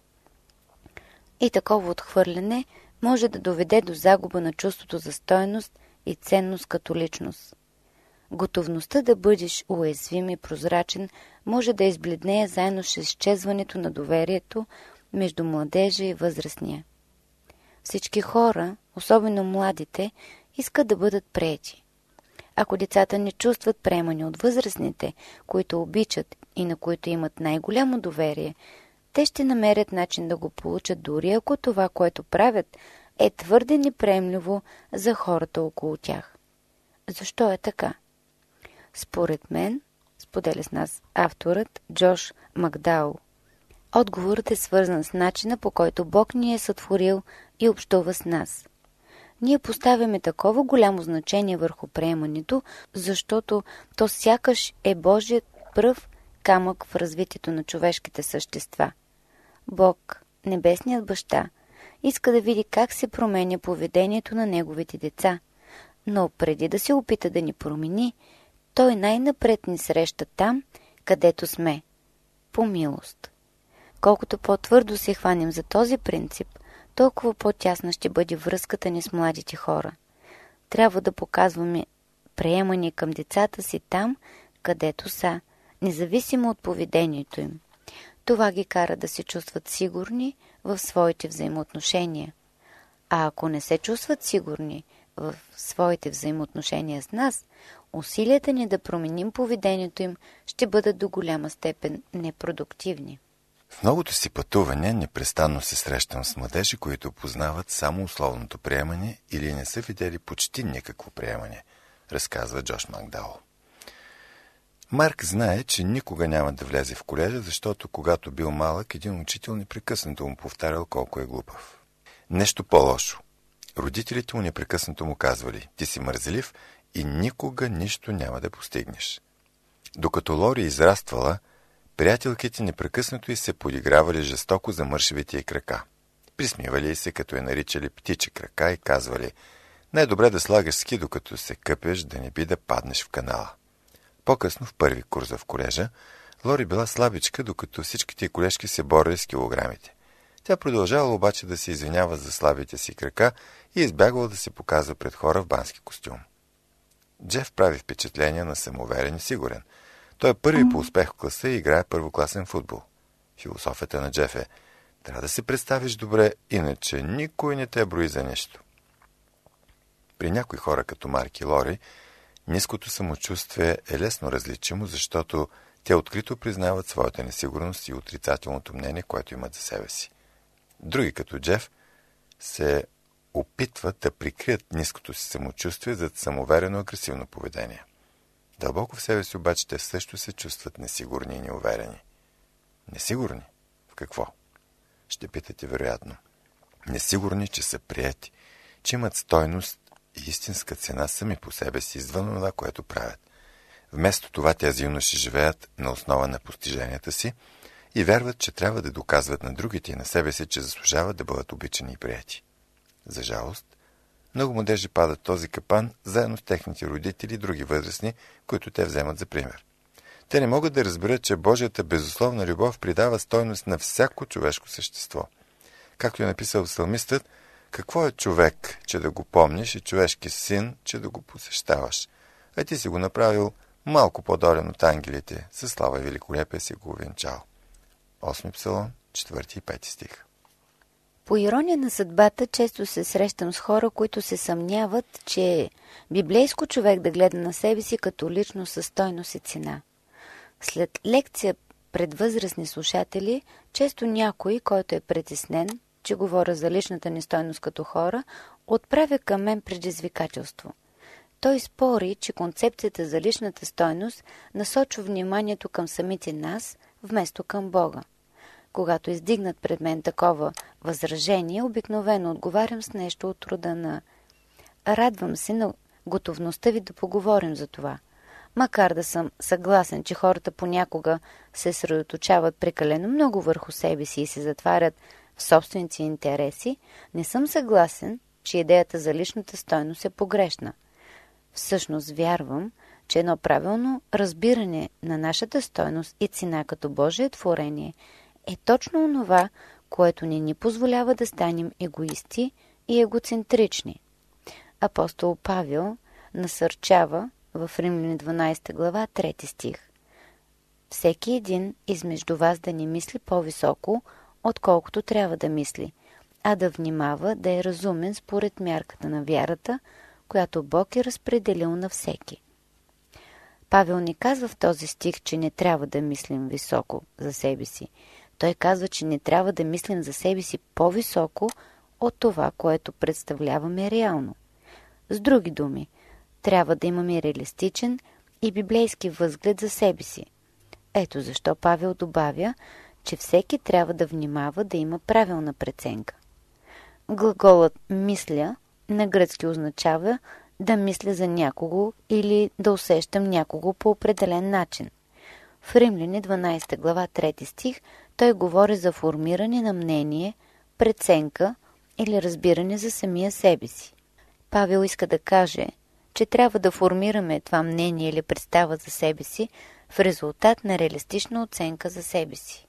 И такова отхвърляне може да доведе до загуба на чувството за стойност и ценност като личност. Готовността да бъдеш уязвим и прозрачен може да избледнее заедно с изчезването на доверието между младежа и възрастния. Всички хора, особено младите, искат да бъдат приети. Ако децата не чувстват приемане от възрастните, които обичат и на които имат най-голямо доверие, те ще намерят начин да го получат, дори ако това, което правят, е твърде неприемливо за хората около тях. Защо е така? Според мен, споделя с нас авторът Джош Макдаул, отговорът е свързан с начина, по който Бог ни е сътворил и общува с нас. Ние поставяме такова голямо значение върху приемането, защото то сякаш е Божият пръв камък в развитието на човешките същества. Бог, Небесният баща, иска да види как се променя поведението на неговите деца, но преди да се опита да ни промени, той най-напред ни среща там, където сме, по милост. Колкото по-твърдо се хванем за този принцип, толкова по-тясна ще бъде връзката ни с младите хора. Трябва да показваме приемане към децата си там, където са, независимо от поведението им. Това ги кара да се чувстват сигурни в своите взаимоотношения. А ако не се чувстват сигурни в своите взаимоотношения с нас, усилията ни да променим поведението им ще бъдат до голяма степен непродуктивни. В многото си пътувания непрестанно се срещам с младежи, които познават само условното приемане или не са видели почти никакво приемане, разказва Джош Макдаул. Марк знае, че никога няма да влезе в колежа, защото когато бил малък, един учител непрекъснато му повтарял колко е глупав. Нещо по-лошо. Родителите му непрекъснато му казвали: ти си мързелив и никога нищо няма да постигнеш. Докато Лори израствала, приятелките непрекъснато й се подигравали жестоко за мършевите й крака. Присмивали й се, като я наричали птичи крака и казвали: най-добре да слагаш ски, докато се къпеш, да не би да паднеш в канала. По-късно, в първи курс в колежа, Лори била слабичка, докато всичките й колежки се борили с килограмите. Тя продължавала обаче да се извинява за слабите си крака и избягвала да се показва пред хора в бански костюм. Джеф прави впечатление на самоуверен и сигурен. Той е първи по успех в класа и играе първокласен футбол. Философията на Джеф е: трябва да се представиш добре, иначе никой не те брои за нищо. При някои хора като Марк и Лори, ниското самочувствие е лесно различимо, защото те открито признават своята несигурност и отрицателното мнение, което имат за себе си. Други като Джеф се опитват да прикрият ниското си самочувствие зад самоуверено агресивно поведение. Дълбоко в себе си обаче те също се чувстват несигурни и неуверени. Несигурни? В какво? Ще питате вероятно. Несигурни, че са приети, че имат стойност и истинска цена сами по себе си, извън това, което правят. Вместо това тези юноши живеят на основа на постиженията си и вярват, че трябва да доказват на другите и на себе си, че заслужават да бъдат обичани и приети. За жалост, много младежи падат в този капан, заедно с техните родители и други възрастни, които те вземат за пример. Те не могат да разберат, че Божията безусловна любов придава стойност на всяко човешко същество. Както е написал псалмистът: какво е човек, че да го помниш, и човешки син, че да го посещаваш? А ти си го направил малко по-долен от ангелите, със слава и великолепие си го увенчал. 8 псалом, 4 и 5 стих. По ирония на съдбата, често се срещам с хора, които се съмняват, че е библейско човек да гледа на себе си като личност със стойност и цена. След лекция пред възрастни слушатели, често някой, който е притеснен, че говоря за личната ни стойност като хора, отправя към мен предизвикателство. Той спори, че концепцията за личната стойност насочва вниманието към самите нас, вместо към Бога. Когато издигнат пред мен такова възражение, обикновено отговарям с нещо от рода на: радвам се на готовността ви да поговорим за това. Макар да съм съгласен, че хората понякога се съсредоточават прекалено много върху себе си и се затварят в собствените интереси, не съм съгласен, че идеята за личната стойност е погрешна. Всъщност вярвам, че едно правилно разбиране на нашата стойност и цена като Божие творение е точно онова, което ни позволява да станем егоисти и егоцентрични. Апостол Павел насърчава в Римляни 12 глава 3 стих: всеки един измежду вас да не мисли по-високо, отколкото трябва да мисли, а да внимава да е разумен според мярката на вярата, която Бог е разпределил на всеки. Павел не казва в този стих, че не трябва да мислим високо за себе си. Той казва, че не трябва да мислим за себе си по-високо от това, което представляваме реално. С други думи, трябва да имаме реалистичен и библейски възглед за себе си. Ето защо Павел добавя, че всеки трябва да внимава да има правилна преценка. Глаголът «мисля» на гръцки означава да мисля за някого или да усещам някого по определен начин. В Римляни 12 глава 3 стих той говори за формиране на мнение, преценка или разбиране за самия себе си. Павел иска да каже, че трябва да формираме това мнение или представа за себе си в резултат на реалистична оценка за себе си.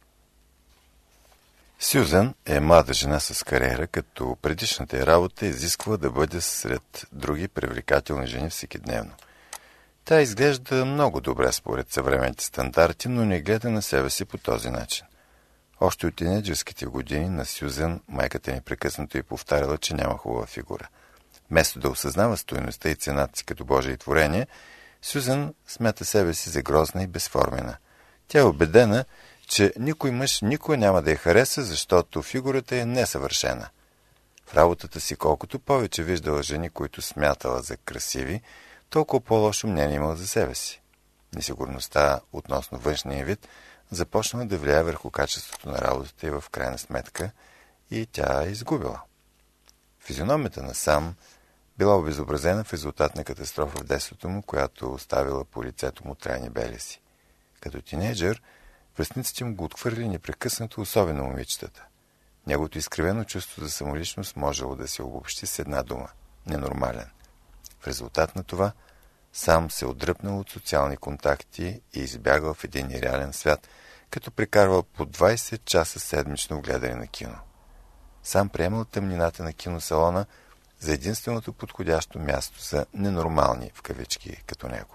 Сюзан е млада жена с кариера, като предишната й работа изисква да бъде сред други привлекателни жени всекидневно. Тя изглежда много добре според съвременните стандарти, но не гледа на себе си по този начин. Още от тинейджърските години на Сюзан майката непрекъснато й повтаряла, че няма хубава фигура. Вместо да осъзнава стойността и цената си като Божие творение, Сюзан смята себе си за грозна и безформена. Тя е убедена, че никой мъж никога няма да я хареса, защото фигурата е несъвършена. В работата си колкото повече виждала жени, които смятала за красиви, толкова по-лошо мнение имала за себе си. Несигурността относно външния вид започнала да влияе върху качеството на работата и в крайна сметка и тя е изгубила. Физиономията на Сам била обезобразена в резултат на катастрофа в детството му, която оставила по лицето му трайни белези. Като тинейджър, връстниците му го отхвърли непрекъснато, особено момичетата. Неговото изкривено чувство за самоличност можело да се обобщи с една дума – ненормален. В резултат на това, Сам се отдръпнал от социални контакти и избягал в един нереален свят, като прекарвал по 20 часа седмично гледане на кино. Сам приемал тъмнината на киносалона за единственото подходящо място за ненормални, в кавички, като него.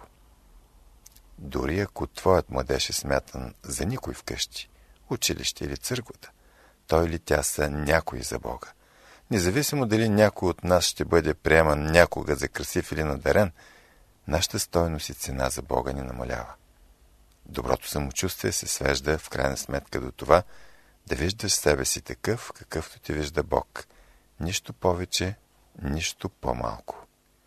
Дори ако твоят младеж е смятан за никой вкъщи, училище или църквата, той или тя са някой за Бога. Независимо дали някой от нас ще бъде приеман някога за красив или надарен, нашата стойност и цена за Бога ни намалява. Доброто самочувствие се свежда в крайна сметка до това да виждаш себе си такъв, какъвто те вижда Бог. Нищо повече, нищо по-малко.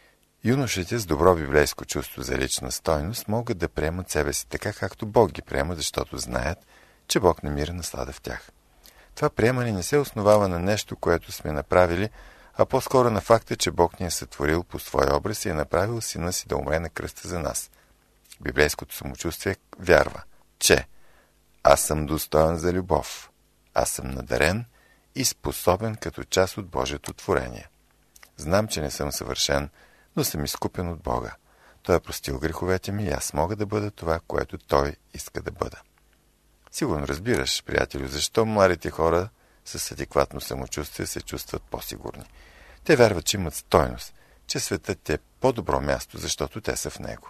Юношите с добро библейско чувство за лична стойност могат да приемат себе си така, както Бог ги приема, защото знаят, че Бог намира наслада в тях. Това приемане не се основава на нещо, което сме направили, а по-скоро на факта, че Бог ни е сътворил по своя образ и е направил сина си да умре на кръста за нас. Библейското самочувствие вярва, че аз съм достоен за любов, аз съм надарен и способен като част от Божието творение. Знам, че не съм съвършен, но съм изкупен от Бога. Той е простил греховете ми и аз мога да бъда това, което Той иска да бъда. Сигурно разбираш, приятелю, защо младите хора с адекватно самочувствие се чувстват по-сигурни. Те вярват, че имат стойност, че светът е по-добро място, защото те са в него.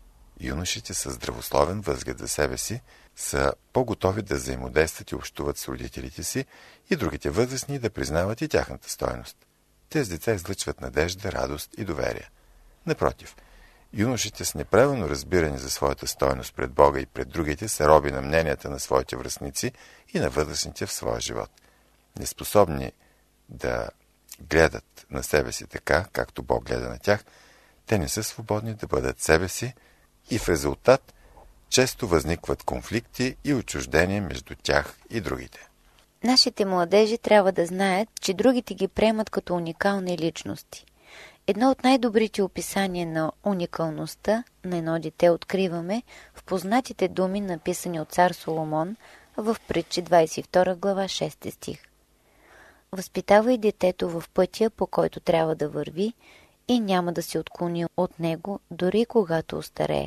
Юношите с здравословен възглед за себе си са по-готови да взаимодействат и общуват с родителите си и другите възрастни да признават и тяхната стойност. Тези деца излъчват надежда, радост и доверие. Напротив, юношите с неправилно разбиране за своята стойност пред Бога и пред другите са роби на мненията на своите връстници и на възрастните в своя живот. Неспособни да гледат на себе си така, както Бог гледа на тях, те не са свободни да бъдат себе си и в резултат често възникват конфликти и отчуждения между тях и другите. Нашите младежи трябва да знаят, че другите ги приемат като уникални личности. Едно от най-добрите описания на уникалността на едно дете откриваме в познатите думи, написани от цар Соломон в Притчи 22 глава 6 стих. Възпитавай детето в пътя, по който трябва да върви, и няма да се отклони от него, дори когато остарее.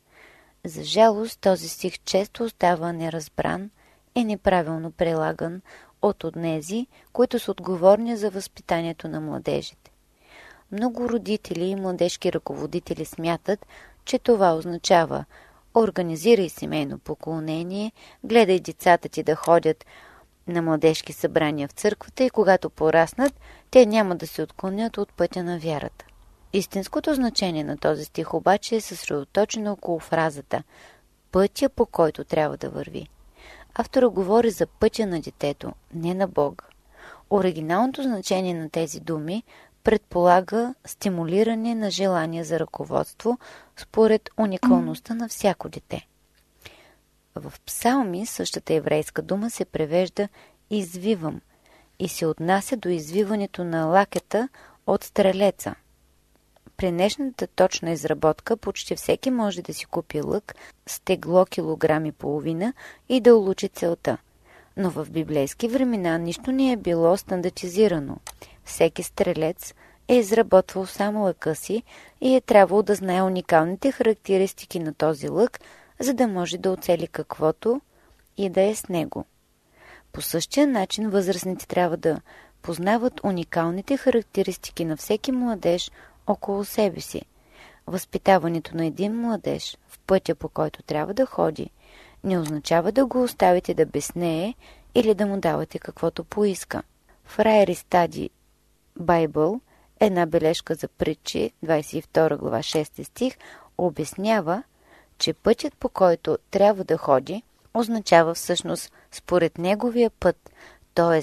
За жалост, този стих често остава неразбран и неправилно прилаган от онези, които са отговорни за възпитанието на младежите. Много родители и младежки ръководители смятат, че това означава: организирай семейно поклонение, гледай децата ти да ходят на младежки събрания в църквата и когато пораснат, те няма да се отклонят от пътя на вярата. Истинското значение на този стих обаче е съсредоточено около фразата «пътя, по който трябва да върви». Автора говори за пътя на детето, не на Бога. Оригиналното значение на тези думи предполага стимулиране на желание за ръководство според уникалността на всяко дете. В Псалми същата еврейска дума се превежда «извивам» и се отнася до извиването на лакета от стрелеца. При днешната точна изработка почти всеки може да си купи лък с тегло килограм и половина и да улучи целта. Но в библейски времена нищо не е било стандартизирано. Всеки стрелец е изработвал само лъка си и е трябвало да знае уникалните характеристики на този лък, за да може да оцели каквото и да е с него. По същия начин възрастните трябва да познават уникалните характеристики на всеки младеж около себе си. Възпитаването на един младеж в пътя, по който трябва да ходи, не означава да го оставите да безнее или да му давате каквото поиска. В Friary Study Bible, една бележка за притчи, 22 глава 6 стих, обяснява, че пътят, по който трябва да ходи, означава всъщност според неговия път, т.е.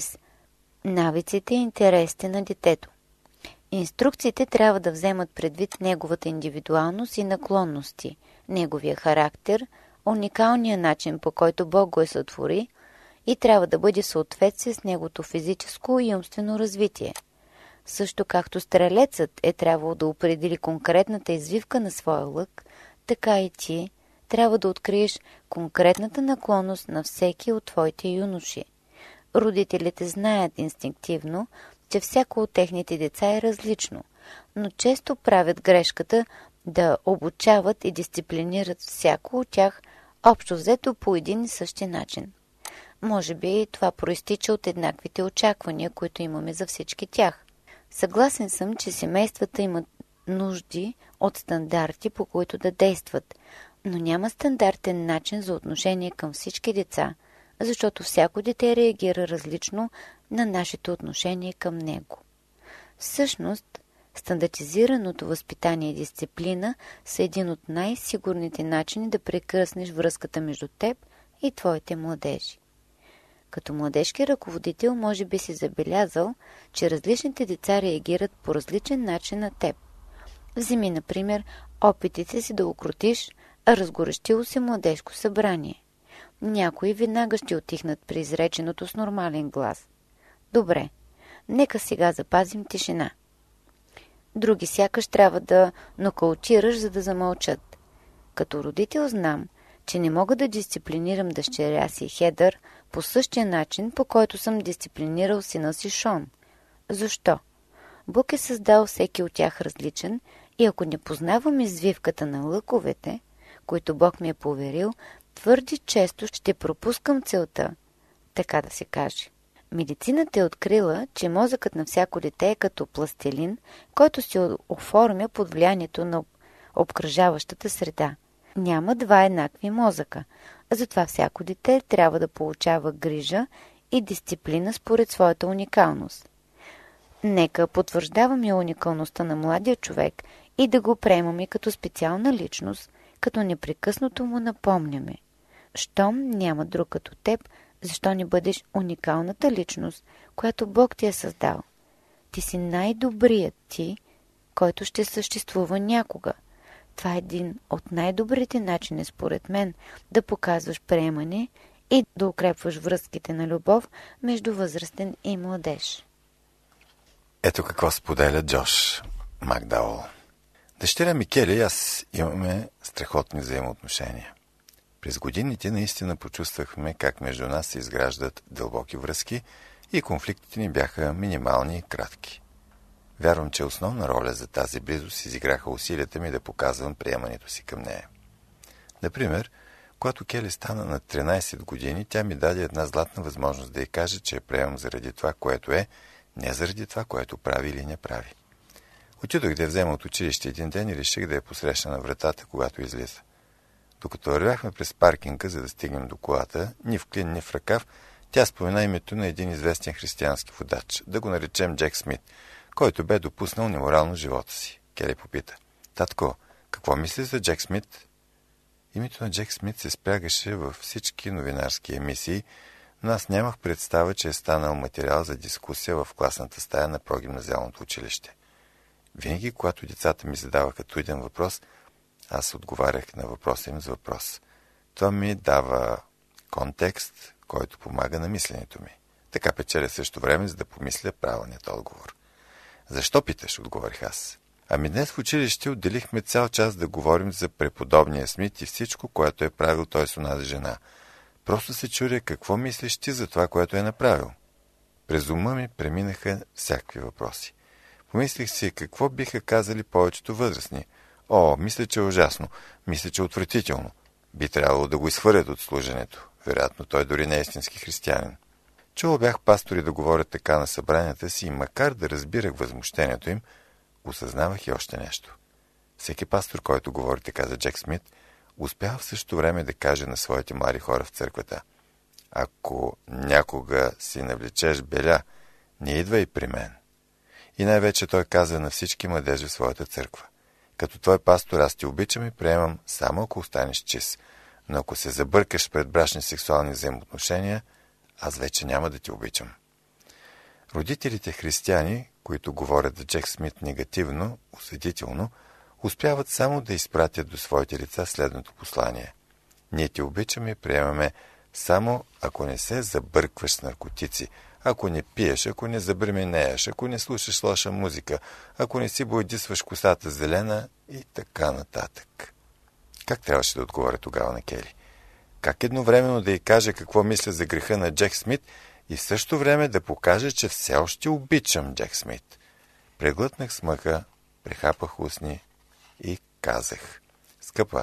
навиците и интересите на детето. Инструкциите трябва да вземат предвид неговата индивидуалност и наклонности, неговия характер, уникалния начин, по който Бог го е сътвори и трябва да бъде в съответствие с неговото физическо и умствено развитие. Също както стрелецът е трябвало да определи конкретната извивка на своя лък, така и ти трябва да откриеш конкретната наклонност на всеки от твоите юноши. Родителите знаят инстинктивно, че всяко от техните деца е различно, но често правят грешката да обучават и дисциплинират всяко от тях общо взето по един и същи начин. Може би това проистича от еднаквите очаквания, които имаме за всички тях. Съгласен съм, че семействата имат нужди от стандарти, по които да действат, но няма стандартен начин за отношение към всички деца, защото всяко дете реагира различно на нашето отношение към него. Всъщност, стандартизираното възпитание и дисциплина са един от най-сигурните начини да прекъснеш връзката между теб и твоите младежи. Като младежки ръководител може би си забелязал, че различните деца реагират по различен начин на теб. Вземи, например, опитите си да укротиш разгорещило се младежко събрание. Някои веднага ще отихнат при изреченото с нормален глас. Добре, нека сега запазим тишина. Други сякаш трябва да нокаутираш, за да замълчат. Като родител знам, че не мога да дисциплинирам дъщеря си Хедър по същия начин, по който съм дисциплинирал сина си Шон. Защо? Бог е създал всеки от тях различен и ако не познавам извивката на лъковете, които Бог ми е поверил, твърде често ще пропускам целта, така да се каже. Медицината е открила, че мозъкът на всяко дете е като пластелин, който се оформя под влиянието на обкръжаващата среда. Няма два еднакви мозъка, затова всяко дете трябва да получава грижа и дисциплина според своята уникалност. Нека потвърждаваме уникалността на младия човек и да го приемаме като специална личност, като непрекъснато му напомняме. Щом няма друг като теб, защо не бъдеш уникалната личност, която Бог ти е създал? Ти си най-добрият ти, който ще съществува някога. Това е един от най-добрите начини, според мен, да показваш приемане и да укрепваш връзките на любов между възрастен и младеж. Ето какво споделя Джош Макдаул. Дъщеря ми Кели и аз имаме страхотни взаимоотношения. През годините наистина почувствахме как между нас се изграждат дълбоки връзки и конфликтите ни бяха минимални и кратки. Вярвам, че основна роля за тази близост изиграха усилията ми да показвам приемането си към нея. Например, когато Кели стана на 13 години, тя ми даде една златна възможност да й каже, че я приемам заради това, което е, не заради това, което прави или не прави. Отидох да я взема от училище един ден и реших да я посрещна на вратата, когато излиза. Докато вървяхме през паркинга, за да стигнем до колата, ни в клин, ни в ръкав, тя спомена името на един известен християнски водач, да го наречем Джек Смит, който бе допуснал неморално живота си. Кели попита. Татко, какво мислиш за Джек Смит? Името на Джек Смит се спрягаше във всички новинарски емисии, но аз нямах представа, че е станал материал за дискусия в класната стая на прогимназиалното училище. Винаги, когато децата ми задаваха труден въпрос, аз отговарях на въпроса им с въпрос. Това ми дава контекст, който помага на мисленето ми. Така печеля също време, за да помисля правилният отговор. Защо питаш, отговорих аз. Ами днес в училище отделихме цял час да говорим за преподобния Смит и всичко, което е правил той с онази жена. Просто се чудя какво мислиш ти за това, което е направил. През ума ми преминаха всякакви въпроси. Помислих си какво биха казали повечето възрастни. О, мисля, че е ужасно. Мисля, че е отвратително. Би трябвало да го изхвърлят от служенето. Вероятно, той дори не е истински християнин. Чувал бях пастори да говорят така на събранията си и макар да разбирах възмущението им, осъзнавах и още нещо. Всеки пастор, който говори така за Джек Смит, успява в същото време да каже на своите млади хора в църквата: ако някога си навлечеш беля, не идвай при мен. И най-вече той каза на всички младежи в своята църква: като твой пастор аз ти обичам и приемам само ако останеш чист, но ако се забъркаш пред брачни сексуални взаимоотношения, аз вече няма да ти обичам. Родителите християни, които говорят за Джек Смит негативно, осъдително, успяват само да изпратят до своите деца следното послание: ние ти обичаме и приемаме само ако не се забъркваш с наркотици, ако не пиеш, ако не забременееш, ако не слушаш лоша музика, ако не си бойдисваш косата зелена и така нататък. Как трябваше да отговоря тогава на Кели? Как едновременно да й каже какво мисля за греха на Джек Смит и в същото време да покаже, че все още обичам Джек Смит? Преглътнах смъка, прехапах устни и казах: скъпа,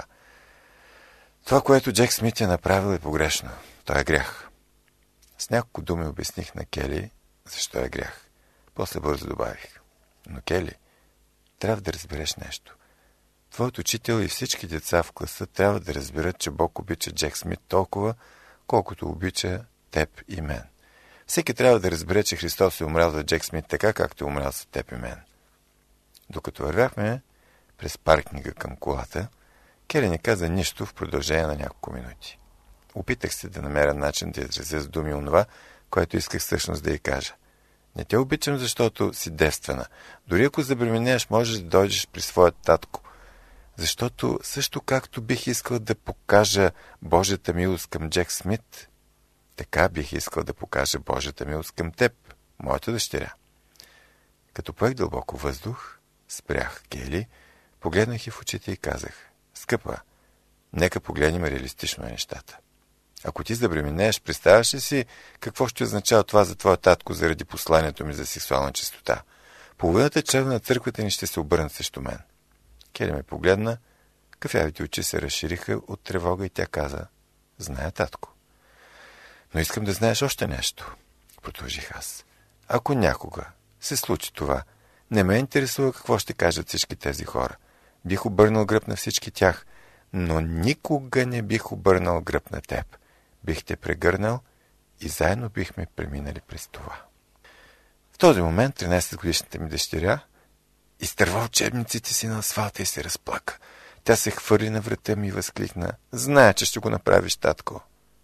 това, което Джек Смит е направил, е погрешно. Той е грях. С няколко думи обясних на Кели защо е грях. После бързо добавих: но Кели, трябва да разбереш нещо. Твоят учител и всички деца в класа трябва да разберат, че Бог обича Джек Смит толкова, колкото обича теб и мен. Всеки трябва да разбере, че Христос е умрял за Джек Смит така, както е умрял за теб и мен. Докато вървяхме през паркинга към колата, Кели не каза нищо в продължение на няколко минути. Опитах се да намеря начин да изразя с думи онова, което исках всъщност да й кажа. Не те обичам, защото си девствена. Дори ако забременееш, можеш да дойдеш при своят татко. Защото също както бих искал да покажа Божията милост към Джек Смит, така бих искал да покажа Божията милост към теб, моята дъщеря. Като поех дълбоко въздух, спрях Кели, погледнах и в очите и казах: скъпа, нека погледнем реалистично на нещата. Ако ти забременееш, представяш ли си какво ще означава това за твоя татко заради посланието ми за сексуална чистота? Половината членове на църквата ни ще се обърнат срещу мен. Кели ме погледна, кафявите очи се разшириха от тревога и тя каза: зная, татко. Но искам да знаеш още нещо, продължих аз. Ако някога се случи това, не ме интересува какво ще кажат всички тези хора. Бих обърнал гръб на всички тях, но никога не бих обърнал гръб на теб. Бих те прегърнал и заедно бихме преминали през това. В този момент 13-годишната ми дъщеря изтърва учебниците си на асфалта и се разплака. Тя се хвърли на врата ми и възкликна: зная, че ще го направиш, татко.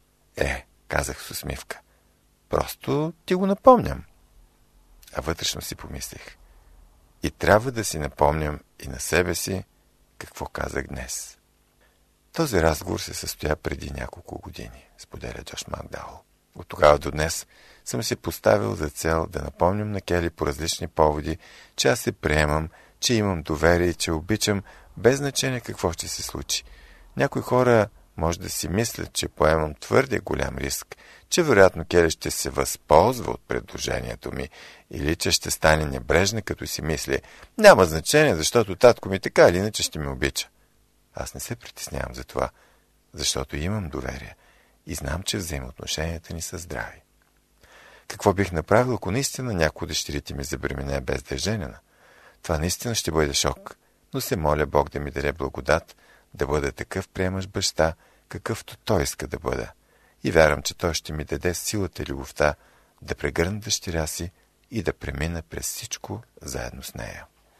Казах с усмивка, просто ти го напомням. А вътрешно си помислих: и трябва да си напомням и на себе си какво казах днес. Този разговор се състоя преди няколко години, споделя Джош Макдаул. От тогава до днес съм си поставил за цел да напомням на Кели по различни поводи, че аз се приемам, че имам доверие и че обичам, без значение какво ще се случи. Някои хора може да си мислят, че поемам твърде голям риск, че вероятно Кели ще се възползва от предложението ми или че ще стане небрежна, като си мисли: няма значение, защото татко ми така или иначе ще ме обича. Аз не се притеснявам за това, защото имам доверие и знам, че взаимоотношенията ни са здрави. Какво бих направил, ако наистина някой от дъщерите ми забремене без да е женена? Това наистина ще бъде шок, но се моля Бог да ми даде благодат да бъда такъв приемащ баща, какъвто той иска да бъда. И вярвам, че той ще ми даде силата и любовта да прегърна дъщеря си и да премина през всичко заедно с нея.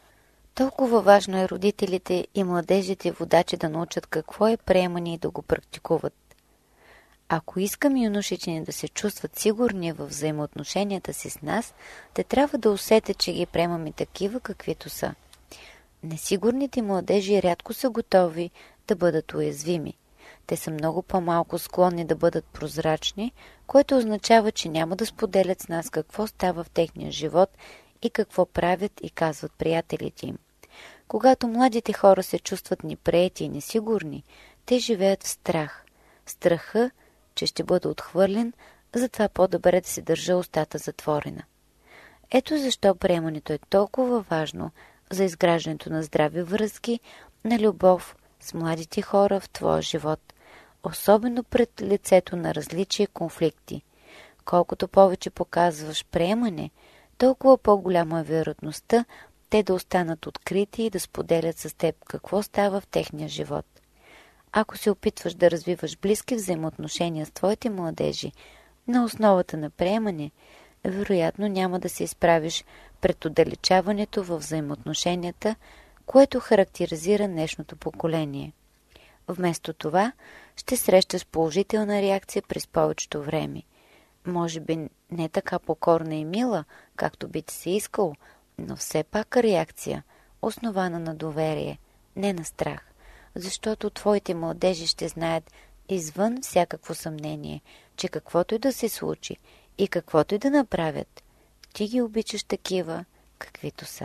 Толкова важно е родителите и младежите водачи да научат какво е приемане и да го практикуват. Ако искам юношите ни да се чувстват сигурни в взаимоотношенията си с нас, те трябва да усетят, че ги приемаме такива, каквито са. Несигурните младежи рядко са готови да бъдат уязвими. Те са много по-малко склонни да бъдат прозрачни, което означава, че няма да споделят с нас какво става в техния живот и какво правят и казват приятелите им. Когато младите хора се чувстват неприети и несигурни, те живеят в страх. Страха, че ще бъде отхвърлен, затова по-добре да се държа устата затворена. Ето защо приемането е толкова важно за изграждането на здрави връзки, на любов с младите хора в твоя живот, особено пред лицето на различия и конфликти. Колкото повече показваш приемане, толкова по-голяма е вероятността те да останат открити и да споделят с теб какво става в техния живот. Ако се опитваш да развиваш близки взаимоотношения с твоите младежи на основата на приемане, вероятно няма да се изправиш пред отдалечаването във взаимоотношенията, което характеризира днешното поколение. Вместо това ще срещаш положителна реакция през повечето време. Може би не така покорна и мила, както би ти се искал, но все пак реакция, основана на доверие, не на страх. Защото твоите младежи ще знаят извън всякакво съмнение, че каквото и да се случи и каквото и да направят, ти ги обичаш такива, каквито са.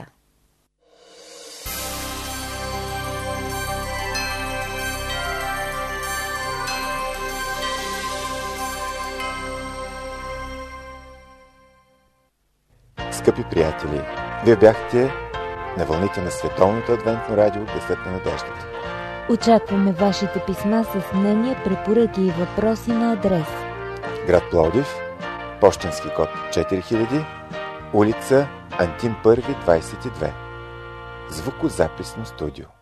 Скъпи приятели, вие бяхте на вълните на Световното адвентно радио Гласът на надеждата. Очакваме вашите писма с мнения, препоръки и въпроси на адрес: град Пловдив, пощенски код 4000, улица Антим 1, 22. Звукозаписно студио.